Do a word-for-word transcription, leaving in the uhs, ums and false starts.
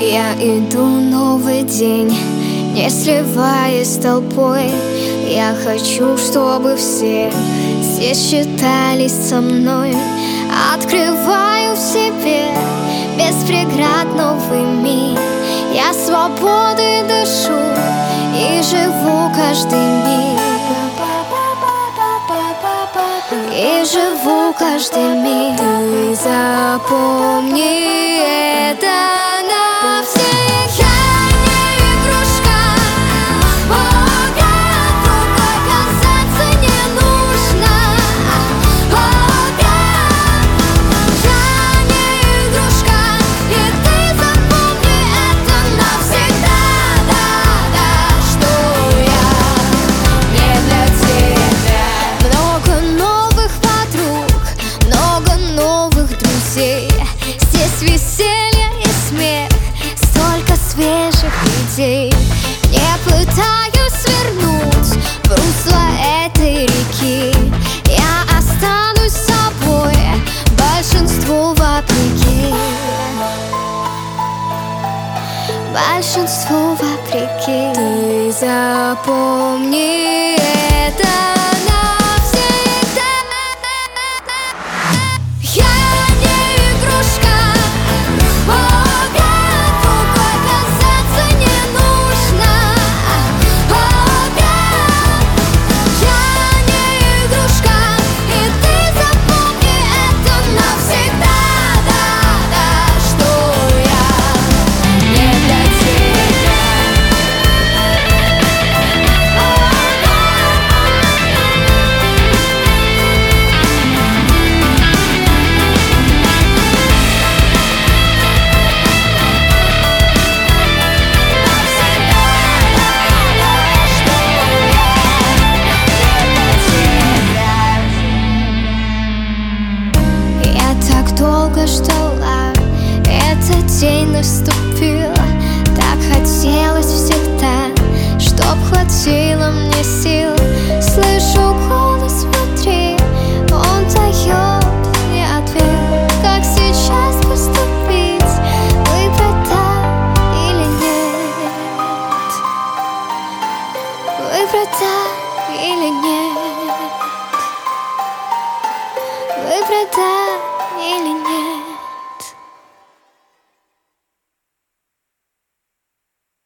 Я иду новый день, не сливаясь с толпой. Я хочу, чтобы все здесь считались со мной. Открываю в себе без преград новый мир. Я свободой дышу и живу каждый миг. И живу каждый миг. Ты запомни это навсегда. Здесь веселье и смех, столько свежих идей. Не пытаюсь свернуть в русло этой реки. Я останусь собой, большинству вопреки. Большинству вопреки. Ты запомни это. Долго ждала, этот день наступил. Так хотелось всегда, чтоб хватило мне сил. Слышу голос внутри, он дает мне ответ. Как сейчас поступить, выбрать да или нет? Выбрать да или нет? Выбрать да или нет?